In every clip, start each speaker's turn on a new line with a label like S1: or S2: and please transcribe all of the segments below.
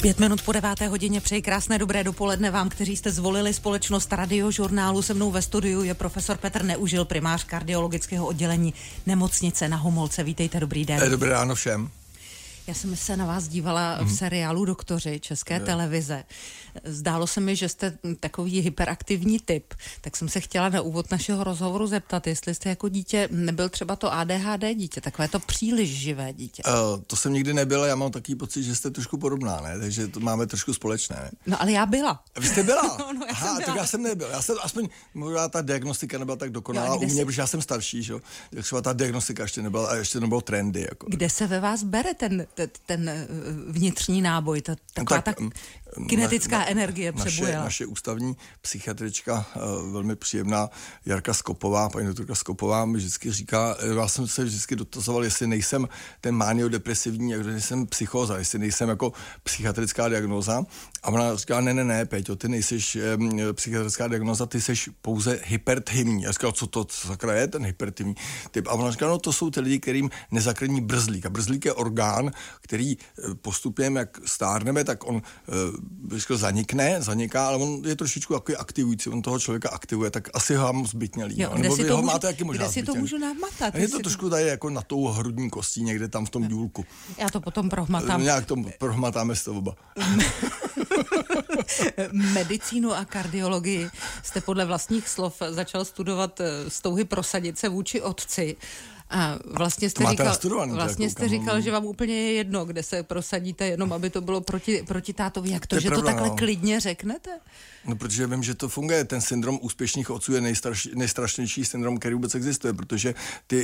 S1: 5 minut po 9:00 přeji krásné dobré dopoledne vám, kteří jste zvolili společnost Radiožurnálu. Se mnou ve studiu je profesor Petr Neužil, primář kardiologického oddělení Nemocnice Na Homolce. Vítejte, dobrý den.
S2: Dobré ráno všem.
S1: Já jsem se na vás dívala v seriálu Doktoři České televize. Zdálo se mi, že jste takový hyperaktivní typ, tak jsem se chtěla na úvod našeho rozhovoru zeptat, jestli jste jako dítě nebyl třeba to ADHD dítě, takové to příliš živé dítě.
S2: To jsem nikdy nebyl, já mám takový pocit, že jste trošku podobná, ne? Takže to máme trošku společné, ne?
S1: No ale já byla.
S2: Vy jste byla?
S1: No,
S2: tak já jsem nebyl. Já jsem aspoň, možná ta diagnostika nebyla tak dokonalá u mě, protože já jsem starší, že jo? Třeba ta diagnostika ještě nebyla a ještě nebylo trendy. Jako.
S1: Kde se ve vás bere ten vnitřní náboj, taková ta kinetická energie přebujela?
S2: Naše ústavní psychiatrička, velmi příjemná Jarka Skopová, paní doktorka Skopová, mi vždycky říká, já jsem se vždycky dotazoval, jestli nejsem ten maniodepresivní, jestli nejsem psychóza, jestli nejsem jako psychiatrická diagnóza. A ona říká, ne, Péťo, ty nejseš psychiatrická diagnóza, ty jsi pouze hyperthymní. Já říkal, co to sakra je ten hyperthymní typ? A ona říká, no to jsou ty lidi, kterým nezakrní brzlík. A brzlík je orgán, který postupně, jak stárneme, tak on zaniká, ale on je trošičku jako aktivující, on toho člověka aktivuje, tak asi ho mám zbytnělý.
S1: Kde si to můžu nahmatat?
S2: Je to trošku tady jako na tou hrudní kostí, někde tam v tom důlku.
S1: Já to potom prohmatám.
S2: Nějak to prohmatáme s to oba.
S1: Medicínu a kardiologii jste podle vlastních slov začal studovat z touhy prosadit se vůči otci. A vlastně jste říkal, že vám úplně je jedno, kde se prosadíte, jenom aby to bylo proti tátovi. Jak to, že pravda, to takhle klidně řeknete?
S2: No, protože vím, že to funguje. Ten syndrom úspěšných otců je nejstrašnější syndrom, který vůbec existuje, protože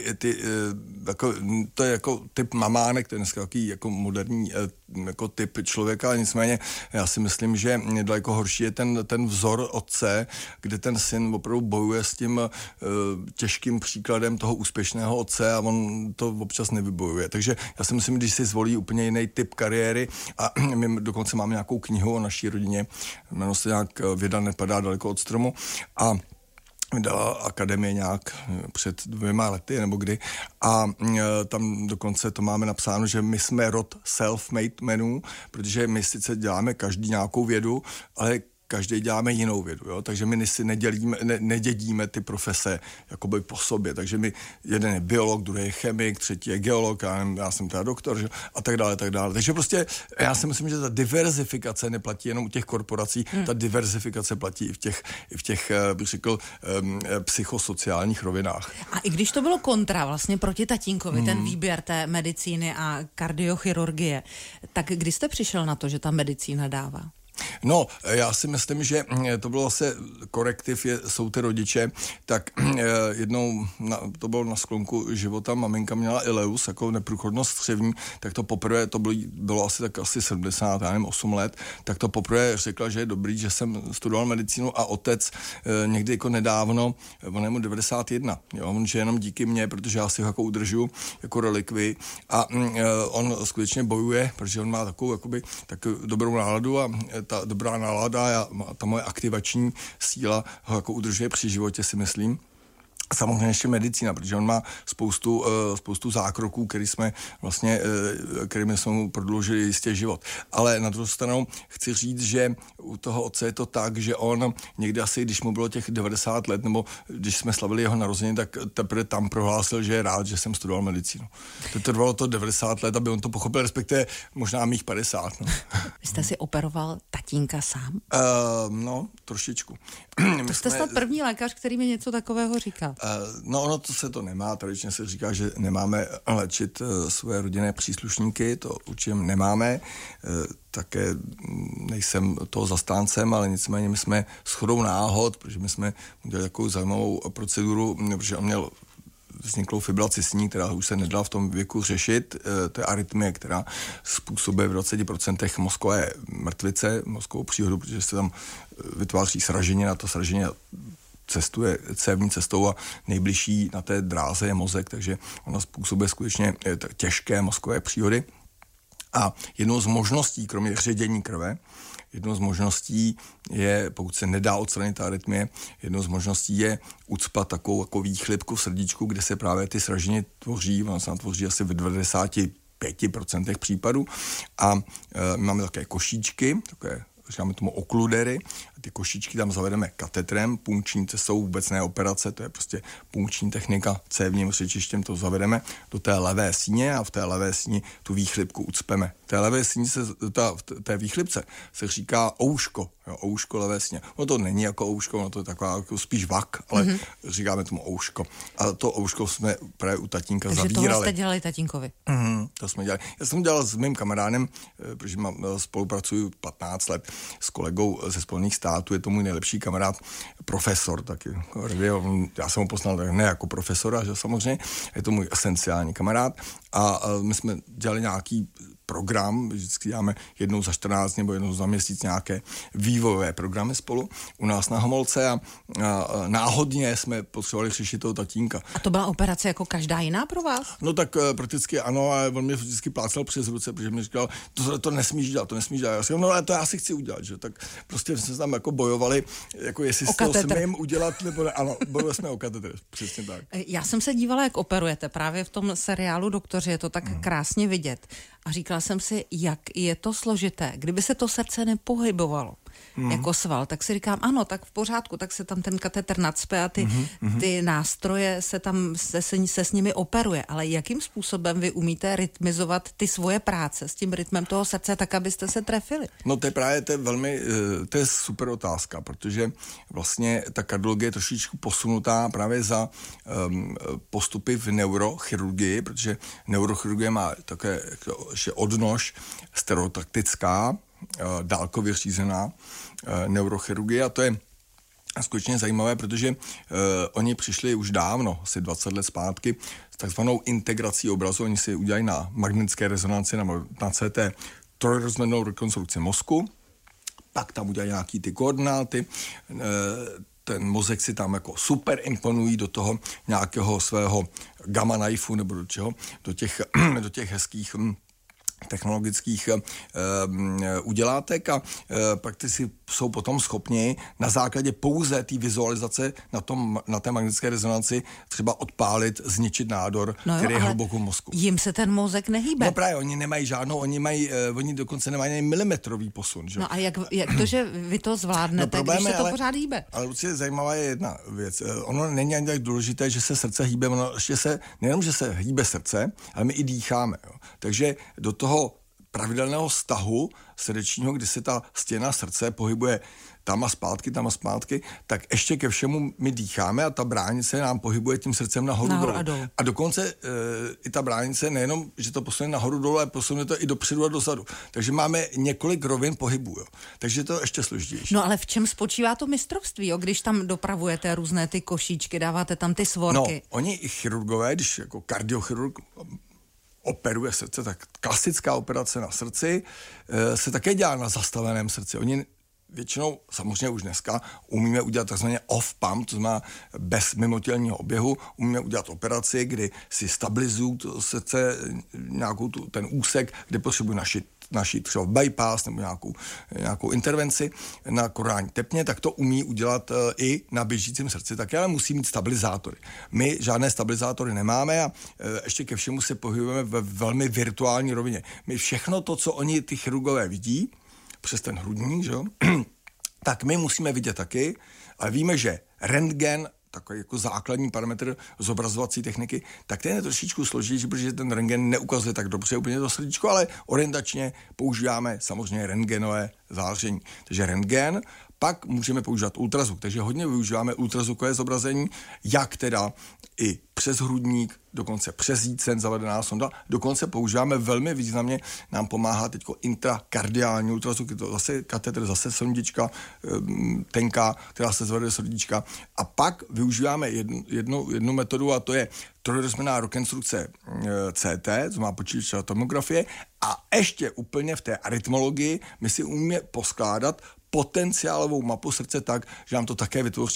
S2: to je jako typ mamánek, to je dneska takový jako moderní jako typ člověka, nicméně já si myslím, že daleko horší je ten vzor otce, kde ten syn opravdu bojuje s tím těžkým příkladem toho úspěšného otce a on to občas nevybojuje. Takže já si myslím, když si zvolí úplně jiný typ kariéry a my dokonce máme nějakou knihu o naší rodině, jmenuje se nějak Věda nepadá daleko od stromu a dala akademie nějak před 2 lety nebo kdy a tam dokonce to máme napsáno, že my jsme rod self-made menů, protože my sice děláme každý nějakou vědu, ale každý děláme jinou vědu, jo? Takže my si nedědíme ty profese jakoby po sobě, takže jeden je biolog, druhý je chemik, třetí je geolog, já jsem teda doktor, že? A tak dále. Takže prostě já si myslím, že ta diverzifikace neplatí jenom u těch korporací, ta diverzifikace platí i v těch bych řekl, psychosociálních rovinách. A
S1: i když to bylo kontra vlastně proti tatínkovi, ten výběr té medicíny a kardiochirurgie, tak kdy jste přišel na to, že ta medicína dává?
S2: No, já si myslím, že to bylo zase korektiv, jsou ty rodiče, tak jednou, to bylo na sklonku života, maminka měla ileus, jako neprůchodnost střevní, tak to poprvé, to bylo asi 78 let, tak to poprvé řekla, že je dobrý, že jsem studoval medicínu a otec někdy jako nedávno, on je mu 91, jo, on že jenom díky mně, protože já si ho jako udržu jako relikvii a on skutečně bojuje, protože on má takovou jakoby, tak dobrou náladu a ta dobrá nálada a ta moje aktivační síla ho jako udržuje při životě, si myslím. Samozřejmě ještě medicína, protože on má spoustu zákroků, kterými jsme mu prodloužili jistě život. Ale na druhou stranu chci říct, že u toho otce je to tak, že on někdy asi, když mu bylo těch 90 let, nebo když jsme slavili jeho narozeniny, tak teprve tam prohlásil, že je rád, že jsem studoval medicínu. To trvalo to 90 let, aby on to pochopil, respektive možná mých 50. No.
S1: Vy jste si operoval tatínka sám?
S2: No, trošičku.
S1: To jste snad první lékař, který mi něco takového říká.
S2: No, ono to se to nemá, tradičně se říká, že nemáme léčit svoje rodinné příslušníky, to určitě nemáme, také nejsem toho zastáncem, ale nicméně my jsme shodou náhod, protože my jsme udělali takovou zajímavou proceduru, protože on měl vzniklou fibrilaci sní, která už se nedala v tom věku řešit. To je arytmie, která způsobuje v 20% mozkové mrtvice, mozkovou příhodu, protože se tam vytváří sraženě, na to sraženě cestuje cévní cestou a nejbližší na té dráze je mozek, takže ona způsobuje skutečně těžké mozkové příhody. A jednou z možností, kromě ředění krve, jednou z možností je, pokud se nedá odstranit ta arytmie, jednou z možností je ucpat takovou jako výchlipku v srdíčku, kde se právě ty sraženě tvoří, ono se tvoří asi v 5% případů. A máme také košíčky, takové, říkáme tomu okludery. Ty košíčky tam zavedeme katetrem, punkční cestou, vůbec ne operace, to je prostě punkční technika, cévním řečištěm to zavedeme do té levé síně a v té levé síni tu výchlipku ucpeme. V té levé síni v té výchlipce se říká ouško, jo, ouško levé síně. No to není jako ouško, no to je taková jako spíš vak, ale říkáme tomu ouško. A to ouško jsme právě u tatínka zavírali.
S1: Takže tohle jste dělali tatínkovi?
S2: To jsme dělali. Já jsem dělal s mým kamarádem, protože spolupracuju 15 let s kolegou ze Spojených států, je to můj nejlepší kamarád, profesor taky. Já jsem ho poznal ne jako profesora, že samozřejmě, je to můj esenciální kamarád a my jsme dělali nějaký program, vždycky děláme jednou za 14 nebo jednou za měsíc nějaké vývojové programy spolu u nás na Homolce a náhodně jsme potřebovali řešit toho tatínka.
S1: A to byla operace jako každá jiná pro vás?
S2: No tak prakticky ano, ale on mě vždycky plácal přes ruce, protože mi říkal, to nesmíš dělat, Já jsem říkal, no ale to já si chci udělat, že? Tak prostě jsme tam jako bojovali, jako jestli z toho smím udělat, nebo ne. Ano, bojovali jsme o katetr, přesně tak.
S1: Já jsem se dívala, jak operujete, právě v tom seriálu Doktoři, je to tak krásně vidět. A říkala jsem si, jak je to složité. Kdyby se to srdce nepohybovalo jako sval, tak si říkám, ano, tak v pořádku, tak se tam ten katetr nacpe a ty nástroje se s nimi operuje. Ale jakým způsobem vy umíte rytmizovat ty svoje práce s tím rytmem toho srdce, tak abyste se trefili?
S2: No to je právě to je super otázka, protože vlastně ta kardiologie je trošičku posunutá právě za postupy v neurochirurgii, protože neurochirurgie má také ještě odnož stereotaktická, dálkově řízená neurochirurgie a to je skutečně zajímavé, protože oni přišli už dávno, asi 20 let zpátky, s takzvanou integrací obrazu. Oni si udělají na magnetické rezonanci, na CT trojrozměrnou rekonstrukci mozku, pak tam udělají nějaký ty koordináty, ten mozek si tam jako super imponují do toho nějakého svého gamma knifeu nebo do čeho, do těch hezkých technologických udělátek a prakticky jsou potom schopni na základě pouze té vizualizace na té magnetické rezonanci třeba odpálit, zničit nádor, který je hluboko v mozku.
S1: Jim se ten mozek nehýbe.
S2: No právě, oni nemají žádnou, oni dokonce nemají ani milimetrový posun. Že?
S1: No a jak to, že vy to zvládnete, když se to pořád hýbe?
S2: Ale určitě zajímavá je jedna věc. Ono není ani tak důležité, že se srdce hýbe, ono ještě nejenom, že se hýbe srdce, ale my i dýcháme. Jo. Takže do toho pravidelného vztahu srdečního, kdy se ta stěna srdce pohybuje tam a zpátky, tak ještě ke všemu my dýcháme a ta bránice nám pohybuje tím srdcem nahoru dolů. A dokonce i ta bránice nejenom, že to posune nahoru dolů, ale posune to i dopředu a dozadu. Takže máme několik rovin pohybu. Jo. Takže to je ještě složitější.
S1: No ale v čem spočívá to mistrovství, jo? Když tam dopravujete různé ty košíčky, dáváte tam ty svorky?
S2: No, oni i chirurgové, když jako kardiochirurg operuje srdce, tak klasická operace na srdci se také dělá na zastaveném srdci. Oni většinou, samozřejmě už dneska, umíme udělat takzvaně off-pump, to znamená bez mimotělního oběhu, umíme udělat operaci, kdy si stabilizují to srdce, ten úsek, kde potřebují našít třeba bypass nebo nějakou intervenci na koronální tepně, tak to umí udělat i na běžícím srdci, tak ale musí mít stabilizátory. My žádné stabilizátory nemáme a ještě ke všemu se pohybujeme ve velmi virtuální rovině. My všechno to, co oni ty chirurgové vidí, přes ten hrudník, že jo, tak my musíme vidět taky, ale víme, že rentgen, takový jako základní parametr zobrazovací techniky, tak ten je trošičku složitější, protože ten rentgen neukazuje tak dobře úplně to srdíčko, ale orientačně používáme samozřejmě rentgenové záření. Takže rentgen, pak můžeme používat ultrazvuk, takže hodně využíváme ultrazvukové zobrazení, jak teda i přes hrudník, dokonce přes jícen zavedená sonda, dokonce používáme velmi významně, nám pomáhá teďko intrakardiální ultrazvuk, je to zase katetr, zase sondička tenká, která se zvede do srdíčka a pak využíváme jednu metodu a to je trojrozměrná rekonstrukce CT, to má počítačová tomografie a ještě úplně v té arytmologii my si umíme poskládat potenciálovou mapu srdce tak, že nám to také vytvoří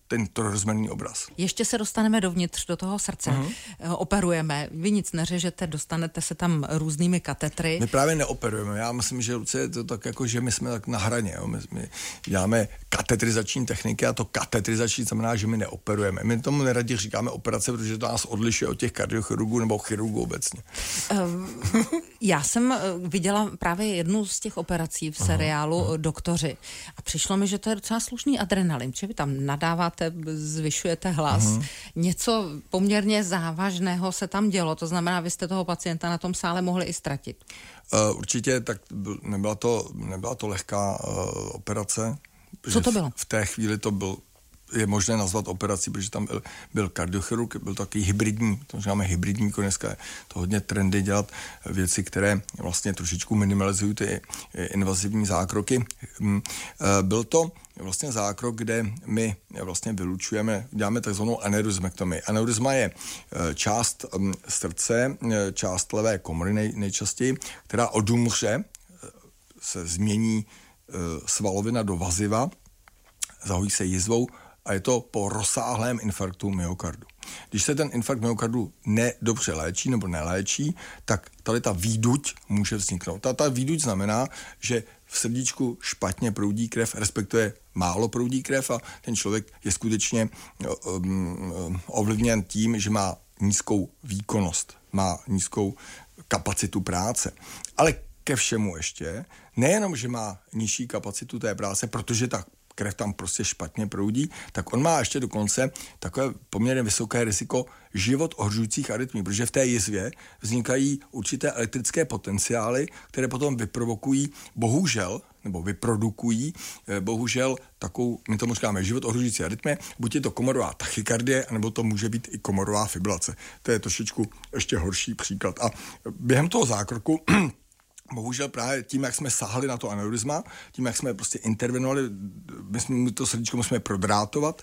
S2: ten trojrozměrný obraz.
S1: Ještě se dostaneme dovnitř do toho srdce. Operujeme, vy nic neřežete, dostanete se tam různými katetry.
S2: My právě neoperujeme. Já myslím, že je to tak jako, že my jsme tak na hraně. Jo. My děláme katetrizační techniky a to katetrizační znamená, že my neoperujeme. My tomu neradi říkáme operace, protože to nás odlišuje od těch kardiochirurgů nebo chirurgů obecně.
S1: Já jsem viděla právě jednu z těch operací v seriálu Doktoři a přišlo mi, že to je docela slušný adrenalin, že vy tam nadáváte, zvyšujete hlas. Něco poměrně závažného se tam dělo, to znamená, vy jste toho pacienta na tom sále mohli i ztratit.
S2: Určitě, tak nebyla to lehká operace.
S1: Co to bylo?
S2: V té chvíli je možné nazvat operací, protože tam byl kardiochirurg, byl takový hybridní, to říkáme hybridní, dneska je to hodně trendy dělat věci, které vlastně trošičku minimalizují ty invazivní zákroky. Byl to vlastně zákrok, kde my vlastně vylučujeme, děláme takzvanou aneurizmektomii. Aneurizma je část srdce, část levé komory nejčastěji, která odumře, se změní svalovina do vaziva, zahojí se jizvou a je to po rozsáhlém infarktu myokardu. Když se ten infarkt myokardu nedobře léčí nebo neléčí, tak tady ta výduť může vzniknout. Ta výduť znamená, že v srdíčku špatně proudí krev, respektive málo proudí krev a ten člověk je skutečně ovlivněn tím, že má nízkou výkonnost, má nízkou kapacitu práce. Ale ke všemu ještě, nejenom, že má nižší kapacitu té práce, protože ta krev tam prostě špatně proudí, tak on má ještě dokonce takové poměrně vysoké riziko život ohrožujících arytmí, protože v té jizvě vznikají určité elektrické potenciály, které potom vyprodukují takovou, my tomu říkáme, život ohrožující arytmie, buď je to komorová tachykardie, nebo to může být i komorová fibrilace. To je trošičku ještě horší příklad. A během toho zákroku bohužel právě tím, jak jsme sahali na to aneurizma, tím, jak jsme prostě intervenovali, my to srdíčko musíme prodrátovat,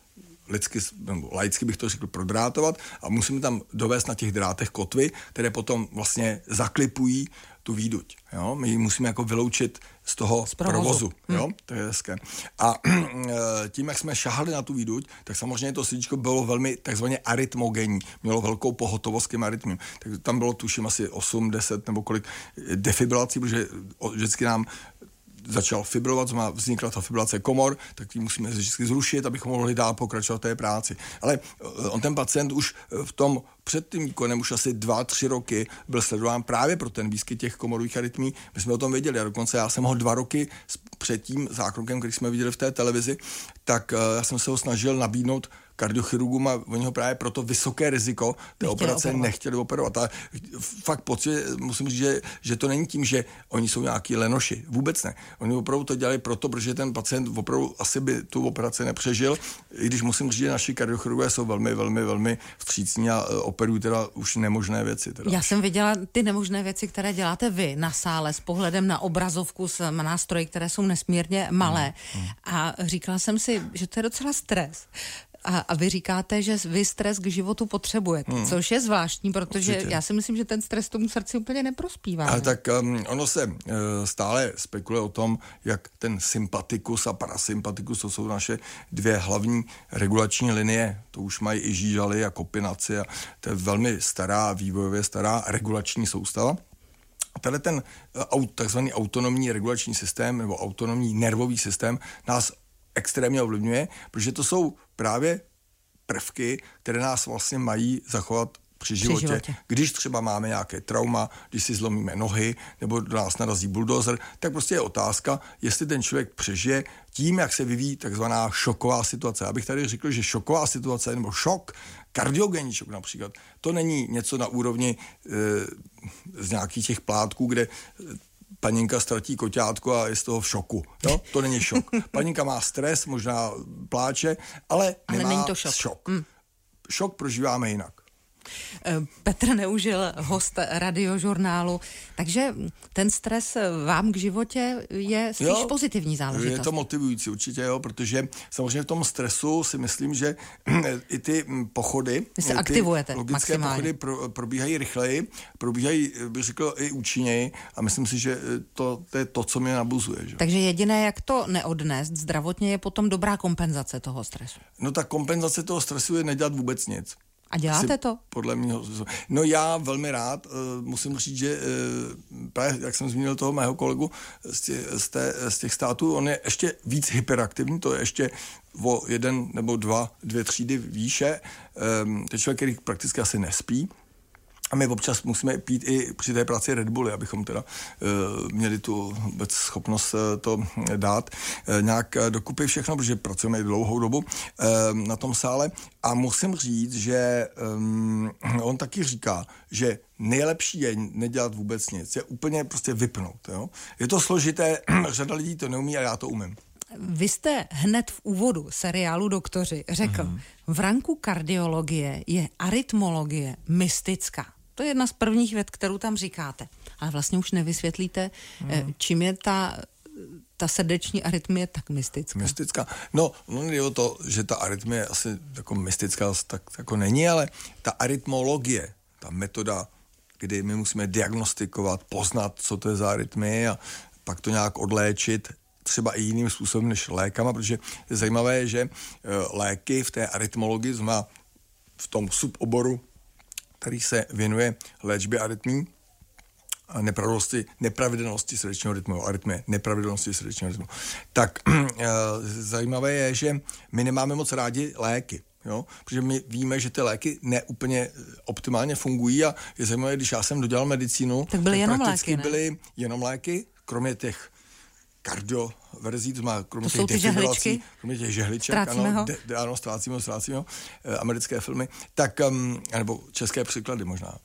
S2: laicky bych to řekl prodrátovat a musíme tam dovést na těch drátech kotvy, které potom vlastně zaklipují tu výduť. Jo? My ji musíme jako vyloučit z toho provozu. Jo? To je hezké. A tím, jak jsme šahali na tu výduť, tak samozřejmě to srdíčko bylo velmi takzvaně arytmogenní. Mělo velkou pohotovost k těm arytmím. Tak tam bylo tuším asi 8, 10 nebo kolik defibrilací, protože vždycky nám začal fibrilovat, vznikla ta fibrilace komor, tak ji musíme vždycky zrušit, abychom mohli dál pokračovat v té práci. Ale ten pacient už před tím výkonem už asi 2-3 roky byl sledován právě pro ten výskyt těch komorových arytmí. My jsme o tom věděli a dokonce já jsem ho 2 roky před tím zákrokem, který jsme viděli v té televizi, tak já jsem se ho snažil nabídnout kardiochirurgům a oni ho právě pro to vysoké riziko té operace nechtěli operovat. A fakt musím říct, že to není tím, že oni jsou nějaký lenoši. Vůbec ne. Oni opravdu to dělali proto, protože ten pacient opravdu asi by tu operaci nepřežil, i když musím říct, že naši kardiochirurgové jsou velmi, velmi, velmi vstřícní a operují teda už nemožné věci.
S1: Já jsem viděla ty nemožné věci, které děláte vy na sále s pohledem na obrazovku s nástroji, které jsou nesmírně malé. A říkala jsem si, že to je docela stres. A vy říkáte, že vy stres k životu potřebujete, což je zvláštní, protože určitě. Já si myslím, že ten stres tomu srdci úplně neprospívá.
S2: Ale tak ono se stále spekuluje o tom, jak ten sympatikus a parasympatikus, to jsou naše 2 hlavní regulační linie, to už mají i žížaly a kopinaci a to je velmi stará, vývojově stará regulační soustava. A tenhle ten takzvaný autonomní regulační systém nebo autonomní nervový systém nás extrémně ovlivňuje, protože to jsou právě prvky, které nás vlastně mají zachovat při životě. Když třeba máme nějaké trauma, když si zlomíme nohy, nebo do nás narazí buldozer, tak prostě je otázka, jestli ten člověk přežije tím, jak se vyvíjí takzvaná šoková situace. Abych tady řekl, že šoková situace nebo šok, kardiogenní šok například, to není něco na úrovni z nějakých těch plátků, kde paninka ztratí koťátko a je z toho v šoku. Jo? To není šok. Paninka má stres, možná pláče, ale nemá
S1: není to šok.
S2: Šok prožíváme jinak.
S1: Petr Neužil, host Radiožurnálu. Takže ten stres vám k životě je spíš pozitivní záležitost.
S2: Je to motivující určitě, jo, protože samozřejmě v tom stresu si myslím, že i ty pochody,
S1: vy se aktivujete
S2: logické
S1: maximálně.
S2: pochody probíhají rychleji, probíhají, bych řekl, i účinněji a myslím si, že to je to, co mě nabuzuje. Že?
S1: Takže jediné, jak to neodnést zdravotně, je potom dobrá kompenzace toho stresu.
S2: No ta kompenzace toho stresu je nedělat vůbec nic.
S1: A děláte to?
S2: Podle mého. No já velmi rád, musím říct, že právě, jak jsem zmínil toho mého kolegu z těch států, on je ještě víc hyperaktivní, to je ještě o 1 nebo 2 třídy výše. To je člověk, který prakticky asi nespí. A my občas musíme pít i při té práci Red Bulli, abychom teda měli tu vůbec schopnost to dát nějak dokupy všechno, protože pracujeme i dlouhou dobu na tom sále. A musím říct, že on taky říká, že nejlepší je nedělat vůbec nic, je úplně prostě vypnout. Jo? Je to složité, řada lidí to neumí a já to umím.
S1: Vy jste hned v úvodu seriálu Doktoři řekl, v ranku kardiologie je arytmologie mystická. To je jedna z prvních vět, kterou tam říkáte. Ale vlastně už nevysvětlíte, čím je ta srdeční arytmie tak mystická.
S2: Mystická. No jde o to, že ta arytmie asi jako mystická tak jako není, ale ta arytmologie, ta metoda, kdy my musíme diagnostikovat, poznat, co to je za arytmie a pak to nějak odléčit, třeba i jiným způsobem než lékama, protože je zajímavé, že léky v té arytmologii, znamená v tom suboboru, který se věnuje léčbě arytmí a nepravidelnosti srdečního rytmu, arytmie, nepravidelnosti srdečního rytmu. Tak zajímavé je, že my nemáme moc rádi léky. Jo? Protože my víme, že ty léky neúplně optimálně fungují a je zajímavé, když já jsem dodělal medicínu,
S1: tak byly jenom léky,
S2: byly jenom léky, kromě těch kardioverzí, to má kromě
S1: to
S2: těch
S1: žehličky,
S2: kromě těch žehliček, ano, ztrácíme ho, americké filmy, tak, nebo české příklady možná.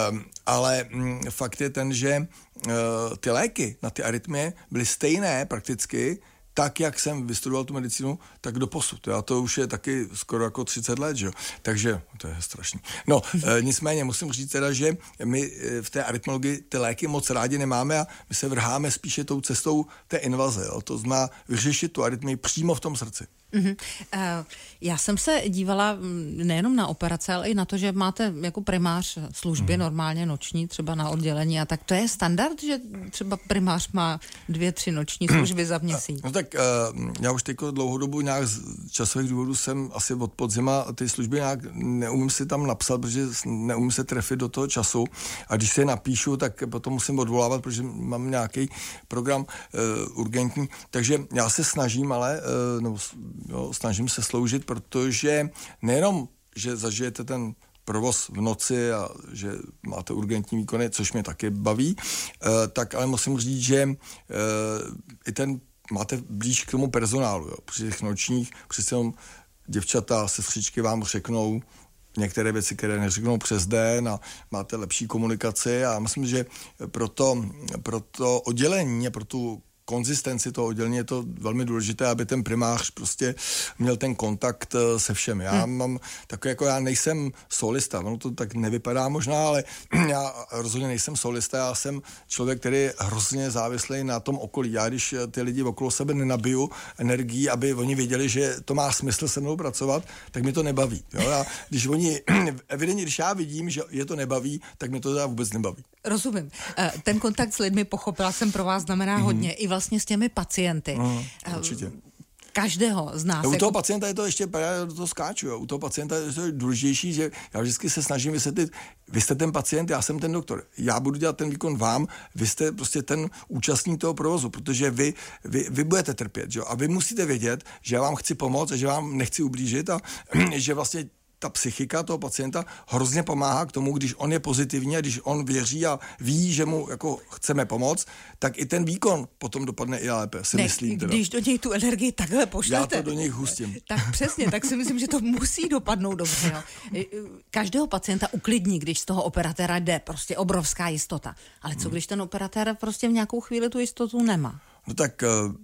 S2: Ale fakt je ten, že ty léky na ty arytmie byly stejné prakticky, tak, jak jsem vystudoval tu medicínu, tak doposud. A to už je taky skoro jako 30 let, že? Takže to je strašný. No, nicméně musím říct teda, že my v té arytmologii ty léky moc rádi nemáme a my se vrháme spíše tou cestou té invaze. Jo? To znamená vyřešit tu arytmii přímo v tom srdci.
S1: Já jsem se dívala nejenom na operace, ale i na to, že máte jako primář služby normálně noční, třeba na oddělení a tak. To je standard, že třeba primář má 2-3 noční služby za měsíc?
S2: No tak já už teď dlouhou dobu nějak z časových důvodů jsem asi od podzima ty služby nějak neumím si tam napsat, protože neumím se trefit do toho času a když se je napíšu, tak potom musím odvolávat, protože mám nějaký program urgentní, takže já se snažím, ale snažím se sloužit, protože nejenom, že zažijete ten provoz v noci a že máte urgentní výkony, což mě taky baví, tak ale musím říct, že i ten máte blíž k tomu personálu. Jo. Při těch nočních přece jenom děvčata, sestřičky vám řeknou některé věci, které neřeknou přes den a máte lepší komunikaci a myslím, že pro to oddělení a pro tu konzistenci toho oddělení je to velmi důležité, aby ten primář prostě měl ten kontakt se všemi. Já mám takový, jako já nejsem solista, ono to tak nevypadá možná, ale já rozhodně nejsem solista, já jsem člověk, který je hrozně závislý na tom okolí. Já když ty lidi okolo sebe nenabiju energií, aby oni věděli, že to má smysl se mnou pracovat, tak mi to nebaví. Jo? Evidentně, když já vidím, že je to nebaví, tak mi to teda vůbec nebaví.
S1: Rozumím. Ten kontakt s lidmi, pochopila jsem, pro vás znamená hodně. I vlastně s těmi pacienty.
S2: Určitě.
S1: Každého z nás.
S2: U toho pacienta je to ještě, já do toho skáču, jo. U toho pacienta je to důležitější, že já vždycky se snažím vysvětlit, vy jste ten pacient, já jsem ten doktor. Já budu dělat ten výkon vám, vy jste prostě ten účastník toho provozu, protože vy budete trpět, jo. A vy musíte vědět, že já vám chci pomoct a že vám nechci ublížit a že vlastně ta psychika toho pacienta hrozně pomáhá k tomu, když on je pozitivní a když on věří a ví, že mu jako chceme pomoct, tak i ten výkon potom dopadne i lépe, myslím.
S1: Když do něj tu energii takhle pošlete.
S2: Já to do něj hustím.
S1: Tak přesně, tak si myslím, že to musí dopadnout dobře. Jo. Každého pacienta uklidní, když z toho operatéra jde, prostě obrovská jistota. Ale co když ten operatér prostě v nějakou chvíli tu jistotu nemá?
S2: No tak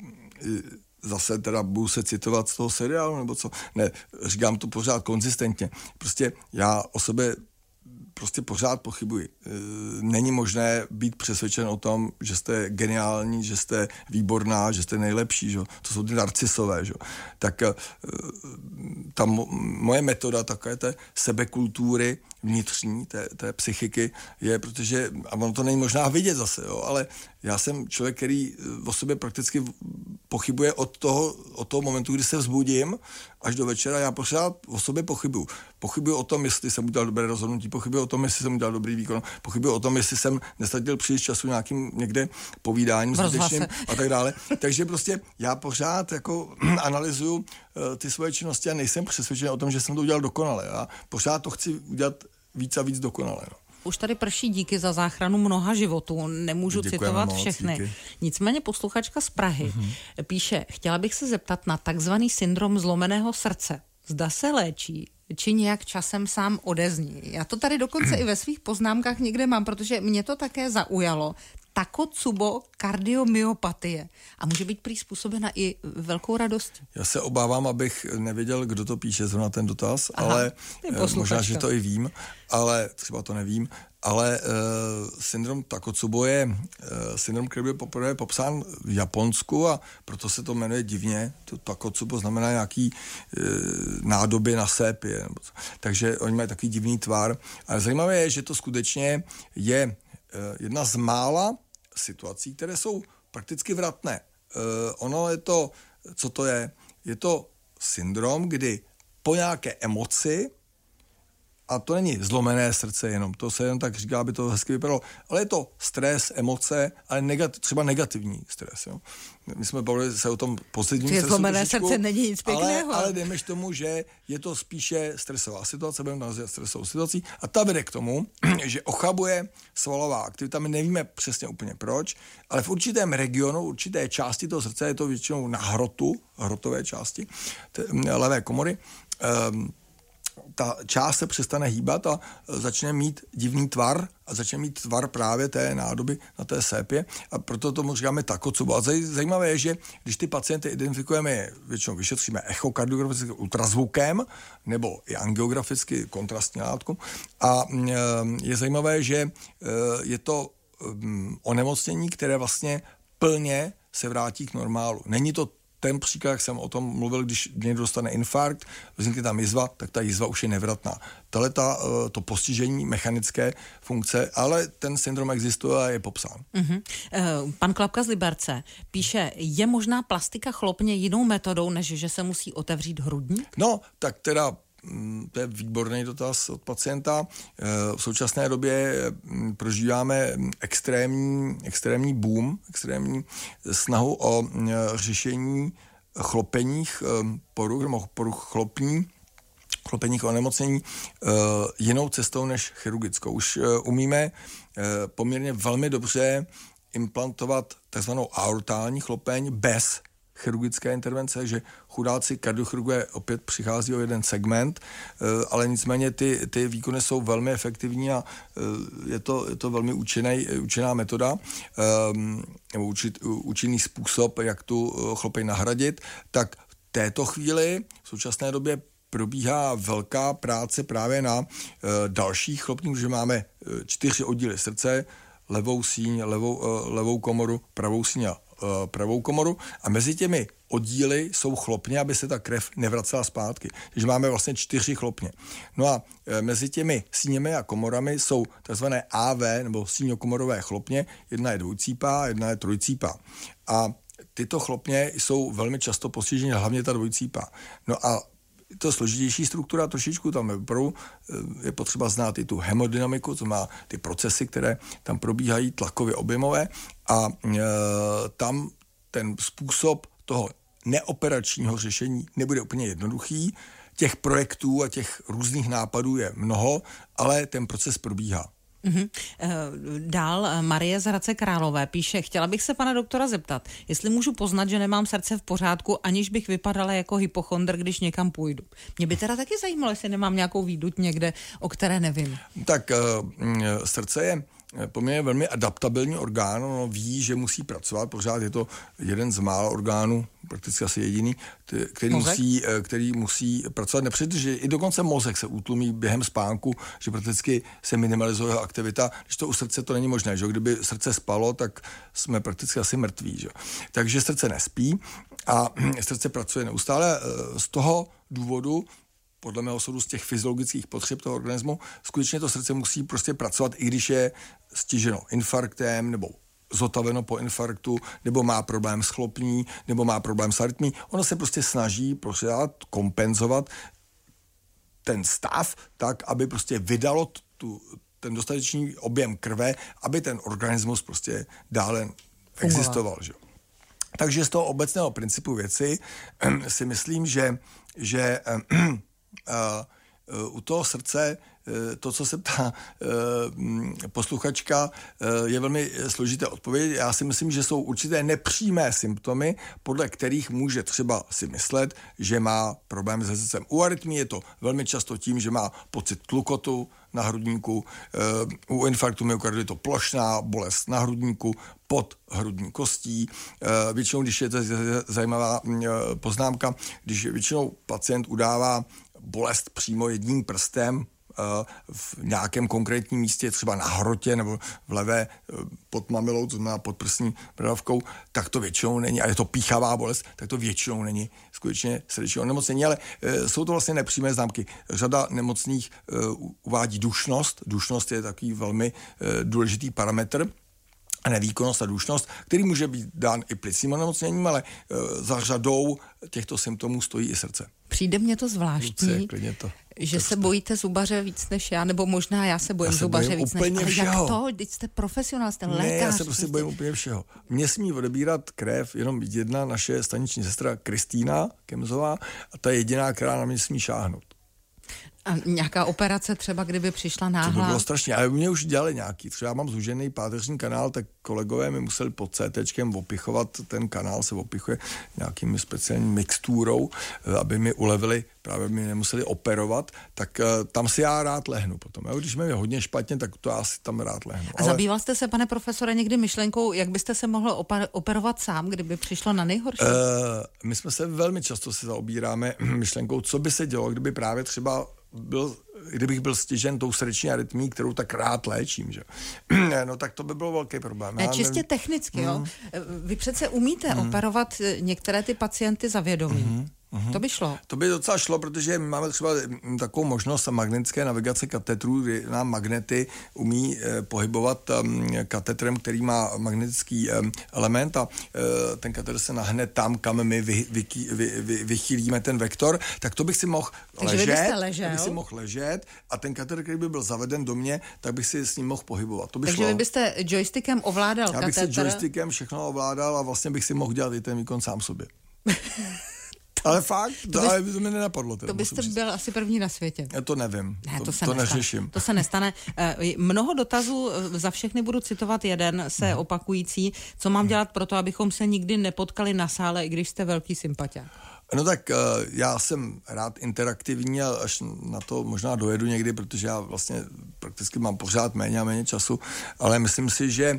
S2: zase teda budu se citovat z toho seriálu, nebo co? Ne, říkám to pořád konzistentně. Prostě já o sobě prostě pořád pochybuji. Není možné být přesvědčen o tom, že jste geniální, že jste výborná, že jste nejlepší, že? To jsou ty narcisové. Že? Tak ta moje metoda takové té sebekultury vnitřní, té psychiky je, protože, a ono to není možná vidět zase, jo, ale já jsem člověk, který o sobě prakticky pochybuje od toho momentu, kdy se vzbudím, až do večera, já pořád o sobě pochybuju. Pochybuju o tom, jestli jsem udělal dobré rozhodnutí, pochybuju o tom, jestli jsem udělal dobrý výkon, pochybuju o tom, jestli jsem nestratil příliš času nějakým někde povídáním zbytečným a tak dále. Takže prostě já pořád jako analyzuju ty svoje činnosti a nejsem přesvědčen o tom, že jsem to udělal dokonale. Já pořád to chci udělat víc a víc dokonale. No.
S1: Už tady prší díky za záchranu mnoha životů, nemůžu citovat všechny. Díky. Nicméně posluchačka z Prahy píše, chtěla bych se zeptat na takzvaný syndrom zlomeného srdce. Zda se léčí, či nějak časem sám odezní. Já to tady dokonce i ve svých poznámkách někde mám, protože mě to také zaujalo. Takotsubo kardiomyopatie. A může být prý způsobena i velkou radostí.
S2: Já se obávám, abych nevěděl, kdo to píše zrovna ten dotaz, ale možná, že to i vím, ale třeba to nevím, ale syndrom Takotsubo je syndrom, který byl poprvé popsán v Japonsku a proto se to jmenuje divně. To Takotsubo znamená nějaký nádoby na sépě. Takže oni mají takový divný tvar. Ale zajímavé je, že to skutečně je jedna z mála situací, které jsou prakticky vratné. Ono je to, co to je? Je to syndrom, kdy po nějaké emoci, a to není zlomené srdce jenom, to se jen tak říká, aby to hezky vypadalo, ale je to stres, emoce, ale třeba negativní stres. Jo? My jsme bavili se o tom pozitivním stresu.
S1: Zlomené srdce není nic pěkného.
S2: Ale dejme k tomu, že je to spíše stresová situace, budeme nazvat stresovou situací, a ta vede k tomu, že ochabuje svalová aktivita. My nevíme přesně úplně proč, ale v určitém regionu, určité části toho srdce, je to většinou na hrotové části levé komory, ta část se přestane hýbat a začne mít divný tvar a začne mít tvar právě té nádoby na té sépě a proto tomu říkáme Takotsubo. A zajímavé je, že když ty pacienty identifikujeme, většinou vyšetříme echokardiograficky ultrazvukem nebo i angiograficky kontrastní látku a je zajímavé, že je to onemocnění, které vlastně plně se vrátí k normálu. Není to ten příklad, jak jsem o tom mluvil, když někdo dostane infarkt, vznikne tam jizva, tak ta jizva už je nevratná. To postižení mechanické funkce, ale ten syndrom existuje a je popsán.
S1: Pan Klapka z Liberce píše, je možná plastika chlopně jinou metodou, než že se musí otevřít hrudník?
S2: No, tak teda to je výborný dotaz od pacienta. V současné době prožíváme extrémní boom, extrémní snahu o řešení chlopeních poruch chlopeních onemocnění jinou cestou než chirurgickou. Už umíme poměrně velmi dobře implantovat takzvanou aortální chlopeň bez chirurgické intervence, že chudáci kardiochirurgové opět přichází o jeden segment, ale nicméně ty výkony jsou velmi efektivní a je to velmi účinná metoda nebo účinný způsob, jak tu chlopeň nahradit. Tak v této chvíli v současné době probíhá velká práce právě na dalších chlopních, že máme 4 oddíly srdce, levou síň, levou komoru, pravou síň a pravou komoru a mezi těmi oddíly jsou chlopně, aby se ta krev nevracela zpátky. Takže máme vlastně 4 chlopně. No a mezi těmi síněmi a komorami jsou takzvané AV nebo síňokomorové chlopně. Jedna je dvojcípá, jedna je trojcípá. A tyto chlopně jsou velmi často postiženy, hlavně ta dvojcípá. No a to složitější struktura trošičku, tam je potřeba znát i tu hemodynamiku, co má ty procesy, které tam probíhají, tlakově objemové a tam ten způsob toho neoperačního řešení nebude úplně jednoduchý. Těch projektů a těch různých nápadů je mnoho, ale ten proces probíhá.
S1: Dál Marie z Hradce Králové píše, chtěla bych se pana doktora zeptat, jestli můžu poznat, že nemám srdce v pořádku, aniž bych vypadala jako hypochondr, když někam půjdu. Mě by teda taky zajímalo, jestli nemám nějakou výduť někde, o které nevím.
S2: Tak srdce je poměrně velmi adaptabilní orgán, ví, že musí pracovat, pořád je to jeden z mála orgánů, prakticky asi jediný, který musí pracovat nepřed, že i dokonce mozek se utlumí během spánku, že prakticky se minimalizuje jeho aktivita, když to u srdce to není možné, že kdyby srdce spalo, tak jsme prakticky asi mrtví, že? Takže srdce nespí a srdce pracuje neustále. Z toho důvodu, podle mého soudu, z těch fyziologických potřeb toho organismu, skutečně to srdce musí prostě pracovat, i když je stiženo infarktem nebo zotaveno po infarktu, nebo má problém s chlopní, nebo má problém s arytmí. Ono se prostě snaží kompenzovat ten stav tak, aby prostě vydalo ten dostatečný objem krve, aby ten organismus prostě dále existoval. Že? Takže z toho obecného principu věci si myslím, že u toho srdce to, co se ptá posluchačka, je velmi složité odpovědět. Já si myslím, že jsou určité nepřímé symptomy, podle kterých může třeba si myslet, že má problém se srdcem. U arytmii je to velmi často tím, že má pocit tlukotu na hrudníku, u infarktu myokardu je to plošná bolest na hrudníku, pod hrudní kostí. Většinou, když je to zajímavá poznámka, když většinou pacient udává bolest přímo jedním prstem v nějakém konkrétním místě, třeba na hrotě nebo v levé pod mamilou, to znamená pod prsní bradavkou, tak to většinou není, a je to píchavá bolest, tak to většinou není skutečně srdeční onemocnění, ale jsou to vlastně nepřímé známky. Řada nemocných uvádí dušnost. Dušnost je takový velmi důležitý parametr, a nevýkonnost a dušnost, který může být dán i plicním onemocněním, ale za řadou těchto symptomů stojí i srdce.
S1: Přijde mně to zvláštní, že se bojíte zubaře víc než já, nebo možná já se bojím zubaře víc než já.
S2: Všeho.
S1: Jak to? Teď jste profesionál, jste lékař.
S2: Ne, já se prostě bojím úplně všeho. Mně smí odebírat krev jenom jedna naše staniční sestra Kristýna Kemzová a ta je jediná, která na mě smí šáhnout.
S1: A nějaká operace třeba, kdyby přišla náhla?
S2: To by bylo strašně, ale mě už dělali nějaký. Třeba já mám zúžený páteřní kanál, tak kolegové mi museli pod CTčkem opichovat, ten kanál se opichuje nějakým speciální mixturou, aby mi ulevili, právě mi nemuseli operovat, tak tam si já rád lehnu potom. Jo? Když mě je hodně špatně, tak to já si tam rád lehnu.
S1: A zabýval jste se, pane profesore, někdy myšlenkou, jak byste se mohl operovat sám, kdyby přišlo na nejhorší?
S2: My jsme se velmi často si zaobíráme myšlenkou, co by se dělo, kdyby právě třeba kdybych byl stižen tou srdeční arytmií, kterou tak rád léčím, že? No tak to by bylo velký problém.
S1: Ne, čistě technicky, jo? Vy přece umíte operovat některé ty pacienty za vědomí. To by šlo.
S2: To by docela šlo, protože máme třeba takovou možnost magnetické navigace katetrů, kdy nám magnety umí pohybovat katetrem, který má magnetický element a ten katetr se nahne tam, kam my vychýlíme ten vektor, tak to bych si mohl ležet a ten katetr, který by byl zaveden do mě, tak bych si s ním mohl pohybovat. To by
S1: Takže
S2: šlo.
S1: vy byste joystickem ovládal katetr?
S2: Já bych si joystickem všechno ovládal a vlastně bych si mohl dělat i ten výkon sám sobě. Ale fakt, ale to mi nenapadlo.
S1: To byste byl asi první na světě.
S2: Já to nevím,
S1: ne,
S2: to neřeším.
S1: To se nestane. Mnoho dotazů, za všechny budu citovat jeden, se opakující. Co mám dělat pro to, abychom se nikdy nepotkali na sále, i když jste velký sympatiák?
S2: No tak já jsem rád interaktivní a až na to možná dojedu někdy, protože já vlastně prakticky mám pořád méně a méně času, ale myslím si, že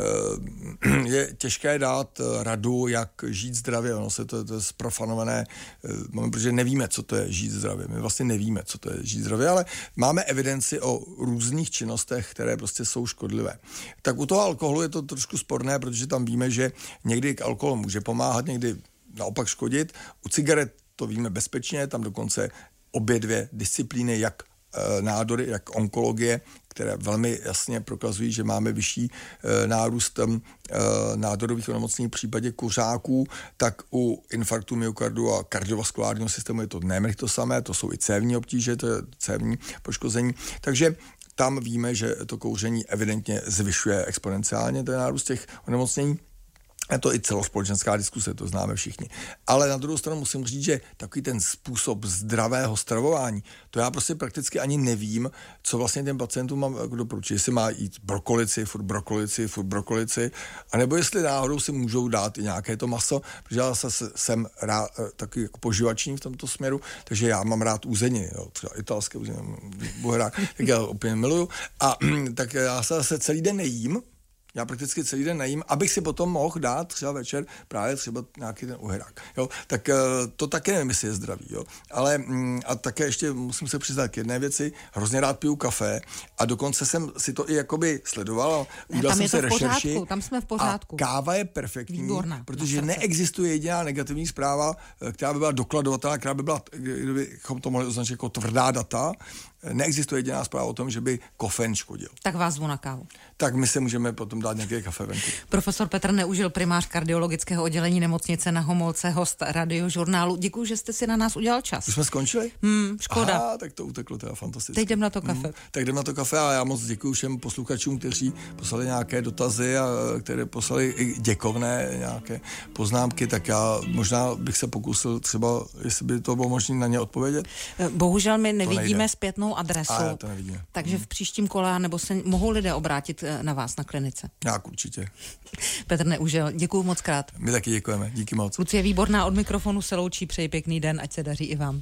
S2: je těžké dát radu, jak žít zdravě. Ono se to je zprofanované, protože nevíme, co to je žít zdravě. My vlastně nevíme, co to je žít zdravě, ale máme evidenci o různých činnostech, které prostě jsou škodlivé. Tak u toho alkoholu je to trošku sporné, protože tam víme, že někdy alkohol může pomáhat, někdy naopak škodit. U cigaret to víme bezpečně, tam dokonce obě dvě disciplíny, jak nádory, jak onkologie, které velmi jasně prokazují, že máme vyšší nárůst nádorových onemocnění v případě kuřáků, tak u infarktu myokardu a kardiovaskulárního systému je to nejméně to samé, to jsou i cévní obtíže, to je cévní poškození. Takže tam víme, že to kouření evidentně zvyšuje exponenciálně ten nárůst těch onemocnění. Je to i celospolečenská diskuse, to známe všichni. Ale na druhou stranu musím říct, že takový ten způsob zdravého stravování, to já prostě prakticky ani nevím, co vlastně těm pacientům mám doporučit. Jestli má jít furt brokolici, anebo jestli náhodou si můžou dát i nějaké to maso, protože já jsem rád, taky jako poživačník v tomto směru, takže já mám rád uzeniny, jo, třeba italské uzeniny, buherák, tak já opět miluju. A tak já se celý den nejím, Já prakticky celý den nejím, abych si potom mohl dát třeba večer právě třeba nějaký ten uhyrák. Jo? Tak to také nevím, jestli je zdravý. Jo? Ale a také ještě musím se přiznat k jedné věci, hrozně rád piju kafe a dokonce jsem si to i jakoby sledoval, udělal jsem si rešerši.
S1: Tam jsme v pořádku.
S2: A káva je perfektní,
S1: výborná,
S2: protože neexistuje jediná negativní zpráva, která by byla dokladovatelná, která by byla, kdybychom to mohli označit jako tvrdá data, neexistuje jediná zpráva o tom, že by kofein škodil.
S1: Tak vás zvu na kávu.
S2: Tak my se můžeme potom dát nějaké kafe venku.
S1: Profesor Petr Neužil, primář kardiologického oddělení nemocnice Na Homolce, host Radiožurnálu. Děkuji, že jste si na nás udělal čas.
S2: Už jsme skončili?
S1: Škoda.
S2: Aha, tak to uteklo teda fantasticky.
S1: Teď jdem na to kafe.
S2: Tak jdem na to kafe a já moc děkuji všem posluchačům, kteří poslali nějaké dotazy a které poslali i děkovné nějaké poznámky, tak já možná bych se pokusil třeba, jestli by to bylo možné na ně odpovědět.
S1: Bohužel my nevidíme zpětnou adresu.
S2: To nevidíme.
S1: Takže v příštím kole, nebo se mohou lidé obrátit na vás na klinice.
S2: Jak určitě.
S1: Petr Neužil, děkuju moc krát.
S2: My taky děkujeme, díky moc.
S1: Lucie Výborná od mikrofonu se loučí, přeji pěkný den, ať se daří i vám.